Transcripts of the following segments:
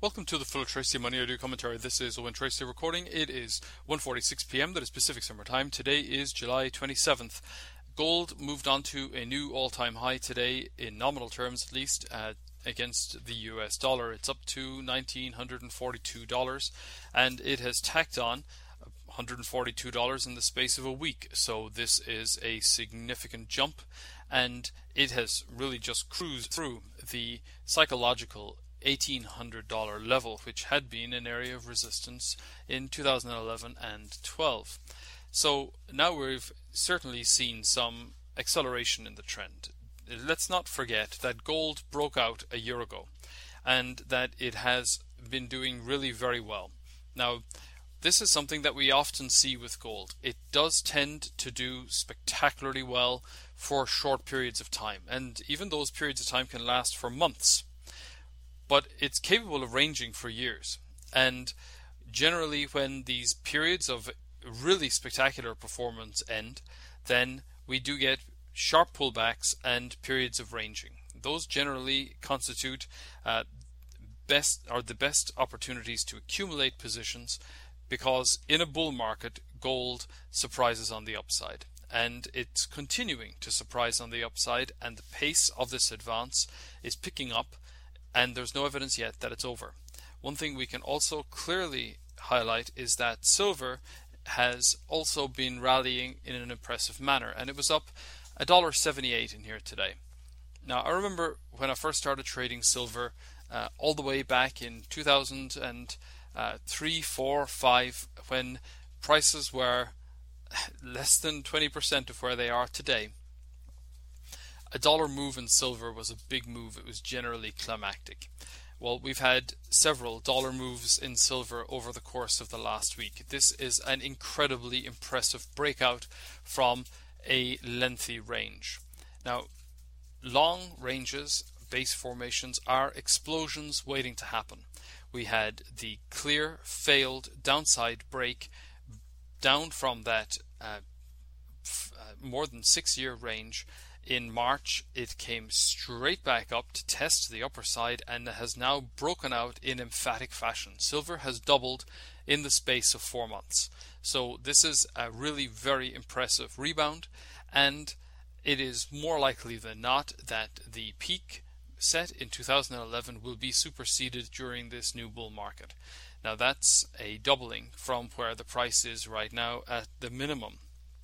Welcome to the Full Tracy Money Audio Commentary. This is Owen Tracy recording. It is 1:46 p.m. That is Pacific Summer Time. Today is July 27th. Gold moved on to a new all-time high today, in nominal terms at least, against the US dollar. It's up to $1,942, and it has tacked on $142 in the space of a week. So this is a significant jump, and it has really just cruised through the psychological $1,800 level, which had been an area of resistance in 2011 and 12. So now we've certainly seen some acceleration in the trend. Let's not forget that gold broke out a year ago and that it has been doing really very well. Now, this is something that we often see with gold. It does tend to do spectacularly well for short periods of time, and even those periods of time can last for months. But it's capable of ranging for years. And generally when these periods of really spectacular performance end, then we do get sharp pullbacks and periods of ranging. Those generally constitute the best opportunities to accumulate positions, because in a bull market, gold surprises on the upside. And it's continuing to surprise on the upside, and the pace of this advance is picking up, and there's no evidence yet that it's over. One thing we can also clearly highlight is that silver has also been rallying in an impressive manner, and it was up $1.78 in here today. Now, I remember when I first started trading silver all the way back in 2003, 4, 5, when prices were less than 20% of where they are today. A dollar move in silver was a big move. It was generally climactic. Well, we've had several dollar moves in silver over the course of the last week. This is an incredibly impressive breakout from a lengthy range. Now, long ranges, base formations, are explosions waiting to happen. We had the clear failed downside break down from that more than 6-year range. In March, it came straight back up to test the upper side and has now broken out in emphatic fashion. Silver has doubled in the space of 4 months. So this is a really very impressive rebound, and it is more likely than not that the peak set in 2011 will be superseded during this new bull market. Now, that's a doubling from where the price is right now at the minimum.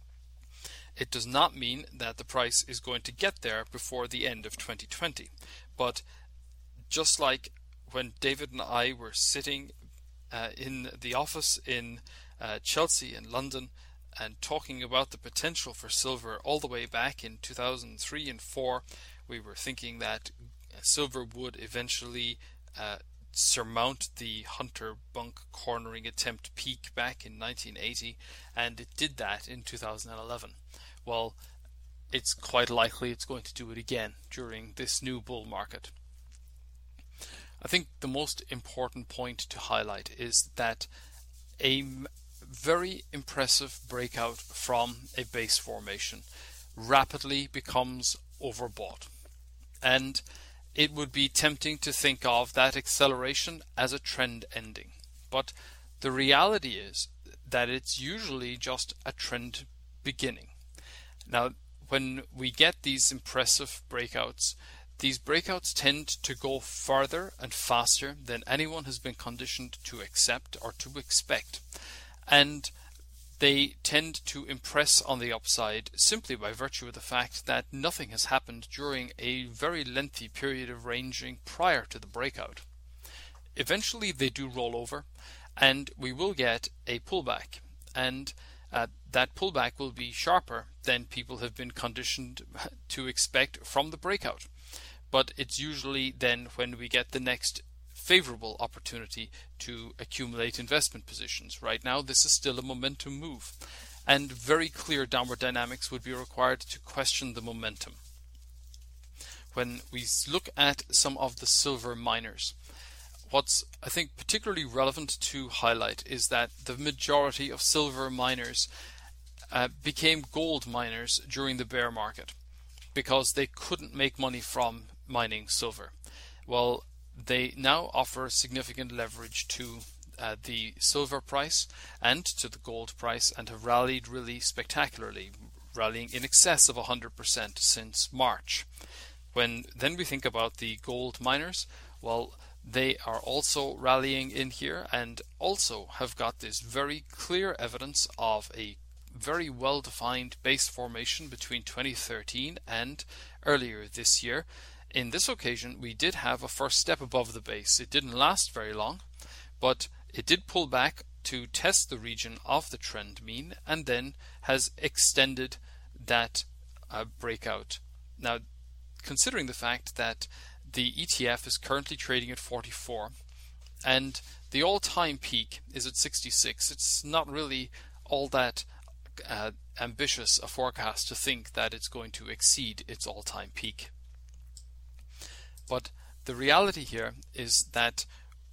It does not mean that the price is going to get there before the end of 2020. But just like when David and I were sitting in the office in Chelsea in London and talking about the potential for silver all the way back in 2003 and 4, we were thinking that silver would eventually surmount the Hunter Bunk cornering attempt peak back in 1980, and it did that in 2011. Well, it's quite likely it's going to do it again during this new bull market. I think the most important point to highlight is that a very impressive breakout from a base formation rapidly becomes overbought, and it would be tempting to think of that acceleration as a trend ending. But the reality is that it's usually just a trend beginning. Now, when we get these impressive breakouts, these breakouts tend to go further and faster than anyone has been conditioned to accept or to expect. And they tend to impress on the upside simply by virtue of the fact that nothing has happened during a very lengthy period of ranging prior to the breakout. Eventually they do roll over, and we will get a pullback, and that pullback will be sharper than people have been conditioned to expect from the breakout. But it's usually then when we get the next favorable opportunity to accumulate investment positions. Right now, this is still a momentum move, and very clear downward dynamics would be required to question the momentum. When we look at some of the silver miners, what's I think particularly relevant to highlight is that the majority of silver miners became gold miners during the bear market because they couldn't make money from mining silver. Well, they now offer significant leverage to the silver price and to the gold price, and have rallied really spectacularly, rallying in excess of 100% since March. When then we think about the gold miners, well, they are also rallying in here and also have got this very clear evidence of a very well-defined base formation between 2013 and earlier this year. In this occasion, we did have a first step above the base. It didn't last very long, but it did pull back to test the region of the trend mean and then has extended that breakout. Now, considering the fact that the ETF is currently trading at 44 and the all-time peak is at 66, it's not really all that ambitious a forecast to think that it's going to exceed its all-time peak. But the reality here is that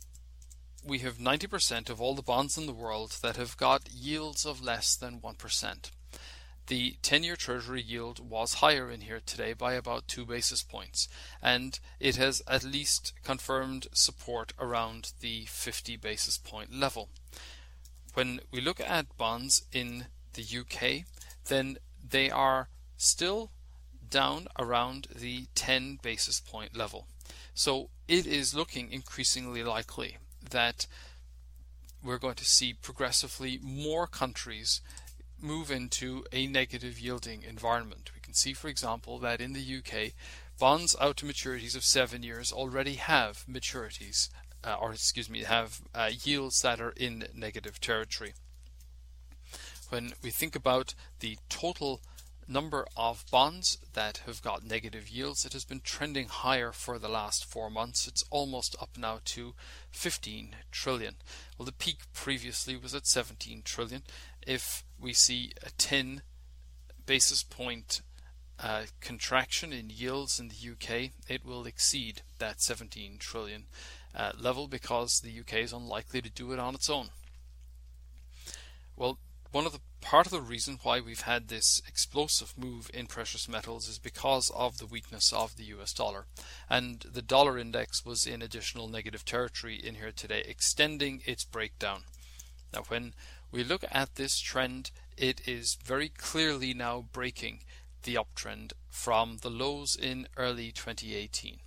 we have 90% of all the bonds in the world that have got yields of less than 1%. The 10-year Treasury yield was higher in here today by about 2 basis points, and it has at least confirmed support around the 50 basis point level. When we look at bonds in the UK, then they are still down around the 10 basis point level. So it is looking increasingly likely that we're going to see progressively more countries move into a negative yielding environment. We can see, for example, that in the UK, bonds out to maturities of 7 years already have maturities, have yields that are in negative territory. When we think about the total number of bonds that have got negative yields, it has been trending higher for the last 4 months. It's almost up now to 15 trillion. Well, the peak previously was at 17 trillion. If we see a 10 basis point contraction in yields in the UK, it will exceed that 17 trillion level, because the UK is unlikely to do it on its own. Well, part of the reason why we've had this explosive move in precious metals is because of the weakness of the US dollar, and the dollar index was in additional negative territory in here today, extending its breakdown. Now, when we look at this trend, it is very clearly now breaking the uptrend from the lows in early 2018.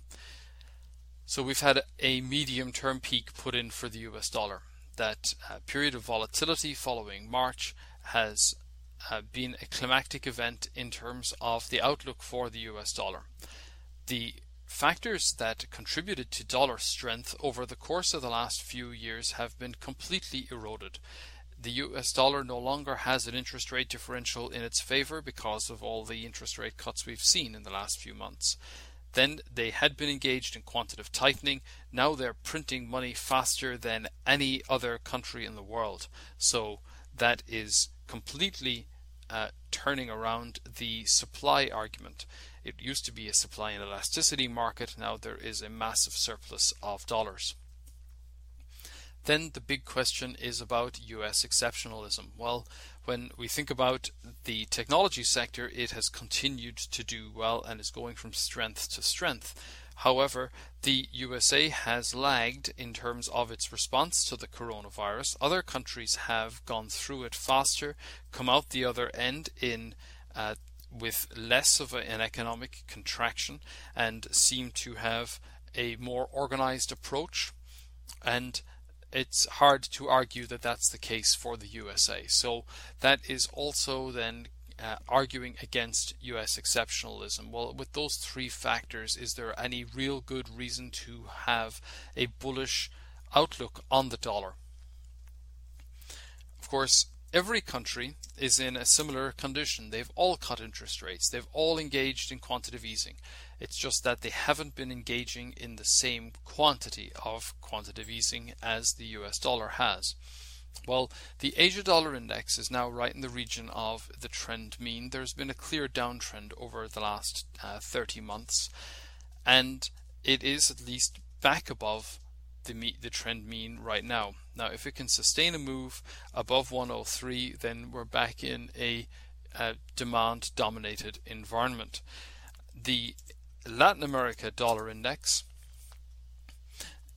So we've had a medium-term peak put in for the US dollar. That period of volatility following March has been a climactic event in terms of the outlook for the US dollar. The factors that contributed to dollar strength over the course of the last few years have been completely eroded. The US dollar no longer has an interest rate differential in its favor because of all the interest rate cuts we've seen in the last few months. Then they had been engaged in quantitative tightening. Now they're printing money faster than any other country in the world. So that is completely turning around the supply argument. It used to be a supply and elasticity market. Now there is a massive surplus of dollars. Then the big question is about US exceptionalism. Well, when we think about the technology sector, it has continued to do well and is going from strength to strength. However, the USA has lagged in terms of its response to the coronavirus. Other countries have gone through it faster, come out the other end with less of an economic contraction, and seem to have a more organized approach. And it's hard to argue that that's the case for the USA. So that is also then arguing against US exceptionalism. Well, with those three factors, is there any real good reason to have a bullish outlook on the dollar? Of course, every country is in a similar condition. They've all cut interest rates. They've all engaged in quantitative easing. It's just that they haven't been engaging in the same quantity of quantitative easing as the US dollar has. Well, the Asia dollar index is now right in the region of the trend mean. There's been a clear downtrend over the last 30 months, and it is at least back above the trend mean right now. Now, if it can sustain a move above 103, then we're back in a demand-dominated environment. The Latin America dollar index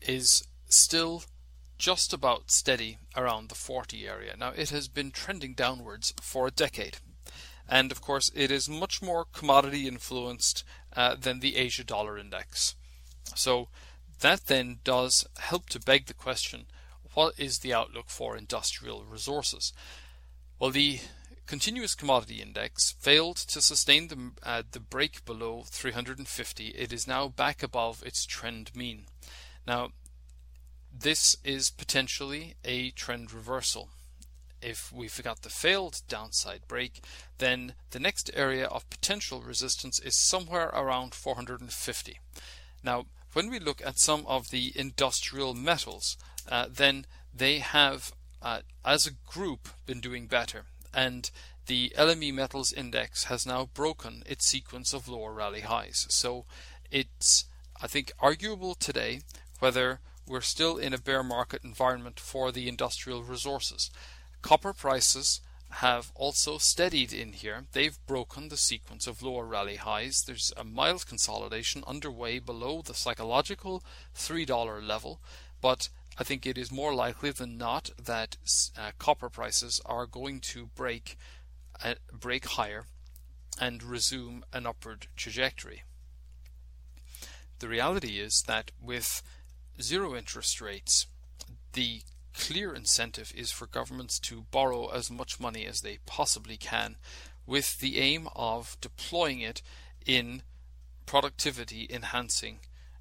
is still just about steady around the 40 area. Now, it has been trending downwards for a decade. And of course, it is much more commodity influenced than the Asia Dollar Index. So that then does help to beg the question, what is the outlook for industrial resources? Well, the continuous commodity index failed to sustain the break below 350. It is now back above its trend mean. Now, this is potentially a trend reversal. If we've got the failed downside break, then the next area of potential resistance is somewhere around 450. Now, when we look at some of the industrial metals, then they have, as a group, been doing better. And the LME Metals Index has now broken its sequence of lower rally highs. So it's, I think, arguable today whether we're still in a bear market environment for the industrial resources. Copper prices have also steadied in here. They've broken the sequence of lower rally highs. There's a mild consolidation underway below the psychological $3 level, but I think it is more likely than not that copper prices are going to break higher and resume an upward trajectory. The reality is that with zero interest rates, the clear incentive is for governments to borrow as much money as they possibly can, with the aim of deploying it in productivity enhancing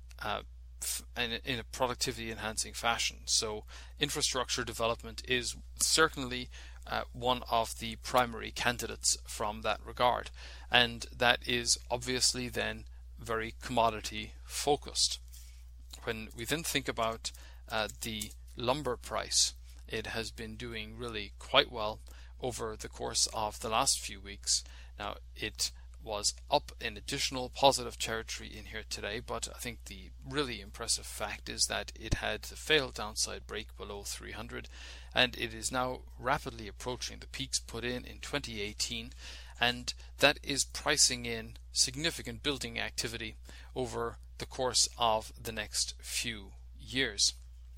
in a productivity enhancing fashion. So infrastructure development is certainly one of the primary candidates from that regard, and that is obviously then very commodity focused. When we then think about the lumber price, it has been doing really quite well over the course of the last few weeks. Now, it was up in additional positive territory in here today, but I think the really impressive fact is that it had the failed downside break below 300, and it is now rapidly approaching the peaks put in 2018, and that is pricing in significant building activity over the course of the next few years.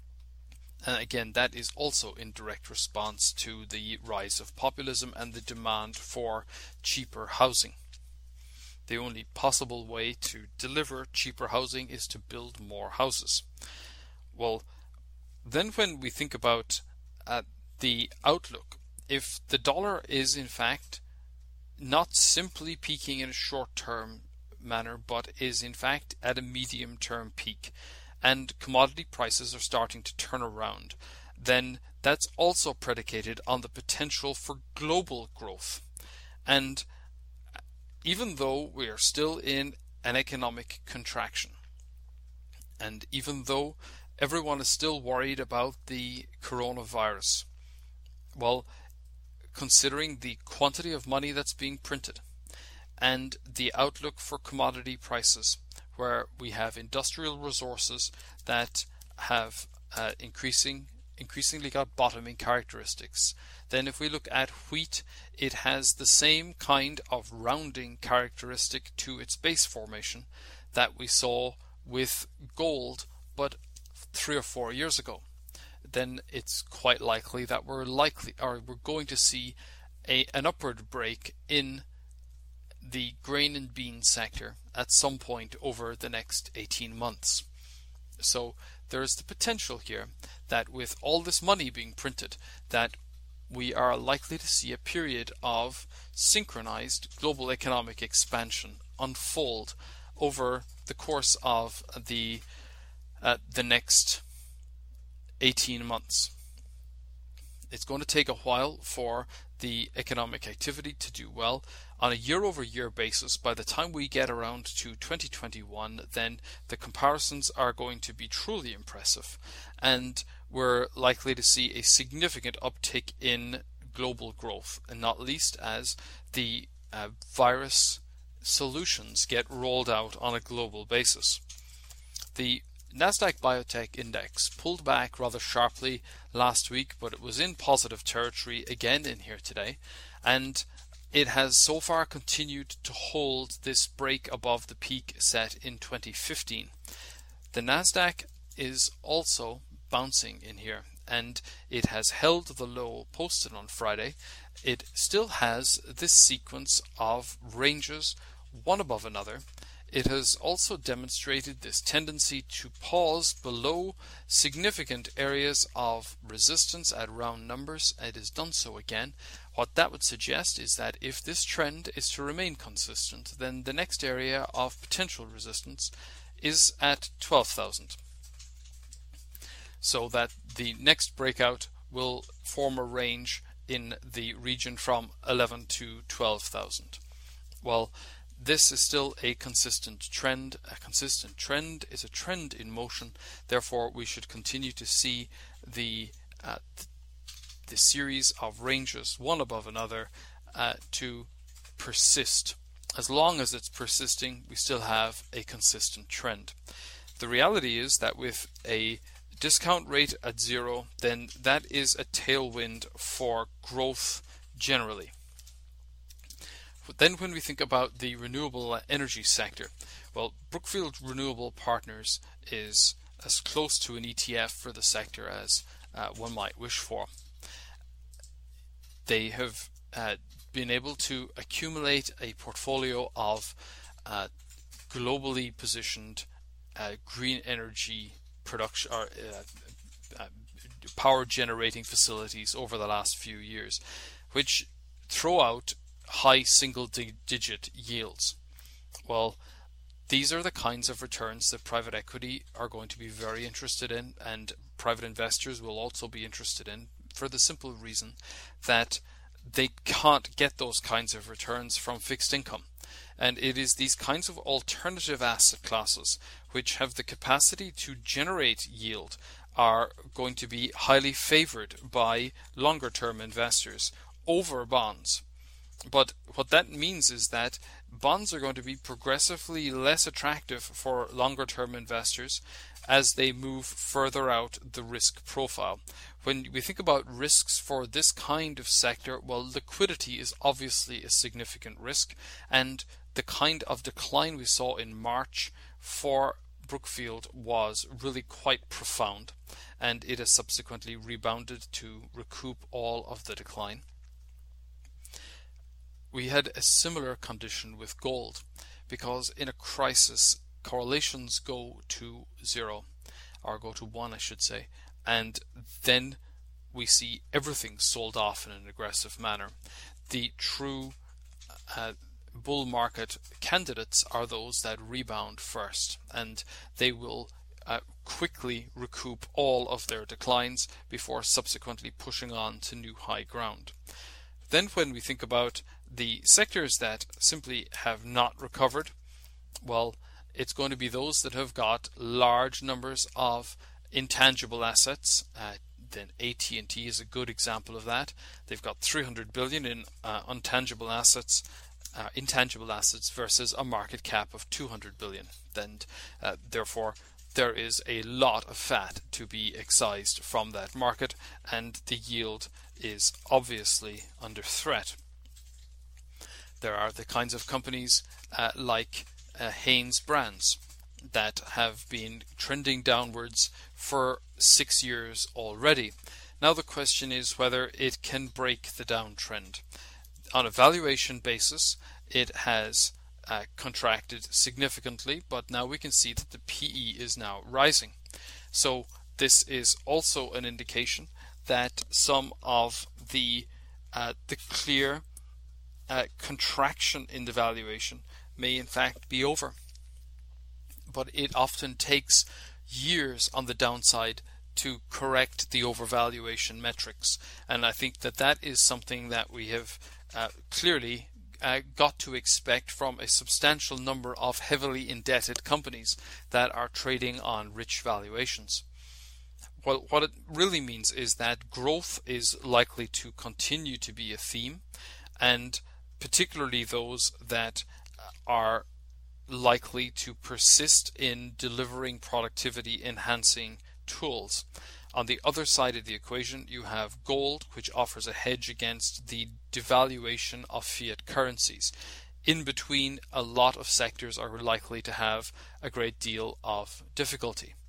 And again, that is also in direct response to the rise of populism and the demand for cheaper housing. The only possible way to deliver cheaper housing is to build more houses. Well, then when we think about the outlook, if the dollar is in fact not simply peaking in a short-term manner, but is in fact at a medium-term peak, and commodity prices are starting to turn around, then that's also predicated on the potential for global growth. And even though we are still in an economic contraction, and even though everyone is still worried about the coronavirus, well, considering the quantity of money that's being printed and the outlook for commodity prices, where we have industrial resources that have increasingly got bottoming characteristics. Then if we look at wheat, it has the same kind of rounding characteristic to its base formation that we saw with gold but 3 or 4 years ago. Then it's quite likely that we're going to see an upward break in the grain and bean sector at some point over the next 18 months. So there's the potential here that with all this money being printed, that we are likely to see a period of synchronized global economic expansion unfold over the course of the next 18 months. It's going to take a while for the economic activity to do well. On a year-over-year basis, by the time we get around to 2021, then the comparisons are going to be truly impressive, and we're likely to see a significant uptick in global growth, and not least as the virus solutions get rolled out on a global basis. The Nasdaq Biotech Index pulled back rather sharply last week, but it was in positive territory again in here today, and it has so far continued to hold this break above the peak set in 2015. The Nasdaq is also bouncing in here, and it has held the low posted on Friday. It still has this sequence of ranges, one above another. It has also demonstrated this tendency to pause below significant areas of resistance at round numbers. It has done so again. What that would suggest is that if this trend is to remain consistent, then the next area of potential resistance is at 12,000. So that the next breakout will form a range in the region from 11 to 12,000. Well, this is still a consistent trend. A consistent trend is a trend in motion. Therefore, we should continue to see the series of ranges, one above another, to persist. As long as it's persisting, we still have a consistent trend. The reality is that with a discount rate at 0, then that is a tailwind for growth generally. But then when we think about the renewable energy sector, well, Brookfield Renewable Partners is as close to an ETF for the sector as one might wish for. They have been able to accumulate a portfolio of globally positioned green energy production or power generating facilities over the last few years, which throw out high single-digit yields. Well, these are the kinds of returns that private equity are going to be very interested in, and private investors will also be interested in, for the simple reason that they can't get those kinds of returns from fixed income. And it is these kinds of alternative asset classes which have the capacity to generate yield are going to be highly favored by longer term investors over bonds. But what that means is that bonds are going to be progressively less attractive for longer term investors as they move further out the risk profile. When we think about risks for this kind of sector, well, liquidity is obviously a significant risk, and the kind of decline we saw in March for Brookfield was really quite profound, and it has subsequently rebounded to recoup all of the decline. We had a similar condition with gold, because in a crisis correlations go to 0, or go to 1 I should say, and then we see everything sold off in an aggressive manner. The true bull market candidates are those that rebound first, and they will quickly recoup all of their declines before subsequently pushing on to new high ground. Then when we think about the sectors that simply have not recovered, well, it's going to be those that have got large numbers of intangible assets. Then AT&T is a good example of that. They've got 300 billion in intangible assets versus a market cap of 200 billion. Then, therefore, there is a lot of fat to be excised from that market, and the yield is obviously under threat. There are the kinds of companies like Hanes Brands that have been trending downwards for 6 years already. Now the question is whether it can break the downtrend. On a valuation basis, it has contracted significantly, but now we can see that the PE is now rising. So this is also an indication that some of the clear contraction in the valuation may in fact be over. But it often takes years on the downside to correct the overvaluation metrics, and I think that that is something that we have clearly got to expect from a substantial number of heavily indebted companies that are trading on rich valuations. Well, what it really means is that growth is likely to continue to be a theme, and particularly those that are likely to persist in delivering productivity enhancing tools. On the other side of the equation, you have gold, which offers a hedge against the devaluation of fiat currencies. In between, a lot of sectors are likely to have a great deal of difficulty.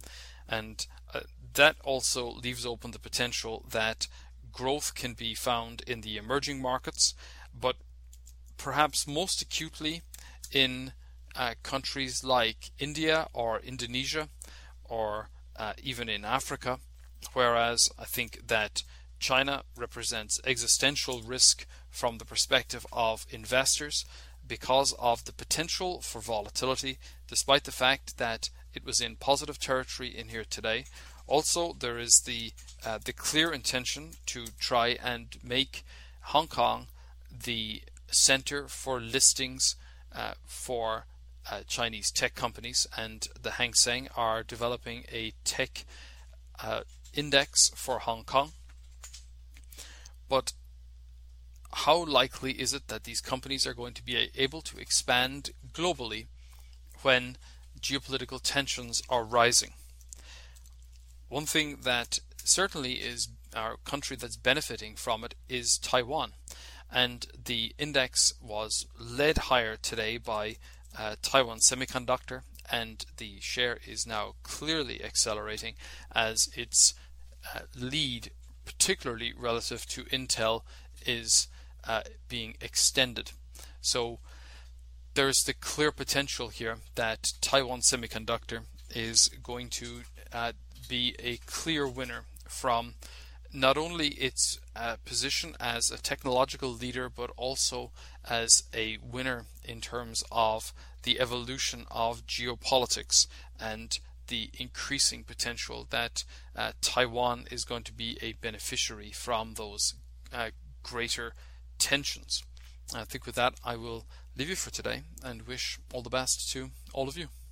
And that also leaves open the potential that growth can be found in the emerging markets, but perhaps most acutely in countries like India or Indonesia, or even in Africa, whereas I think that China represents existential risk from the perspective of investors because of the potential for volatility, despite the fact that it was in positive territory in here today. Also, there is the clear intention to try and make Hong Kong the center for listings for Chinese tech companies, and the Hang Seng are developing a tech index for Hong Kong. But how likely is it that these companies are going to be able to expand globally when geopolitical tensions are rising? One thing that certainly is our country that's benefiting from it is Taiwan, and the index was led higher today by Taiwan Semiconductor, and the share is now clearly accelerating as its lead, particularly relative to Intel, is being extended. So there's the clear potential here that Taiwan Semiconductor is going to be a clear winner from not only its position as a technological leader, but also as a winner in terms of the evolution of geopolitics and the increasing potential that Taiwan is going to be a beneficiary from those greater tensions. I think with that I will leave you for today and wish all the best to all of you.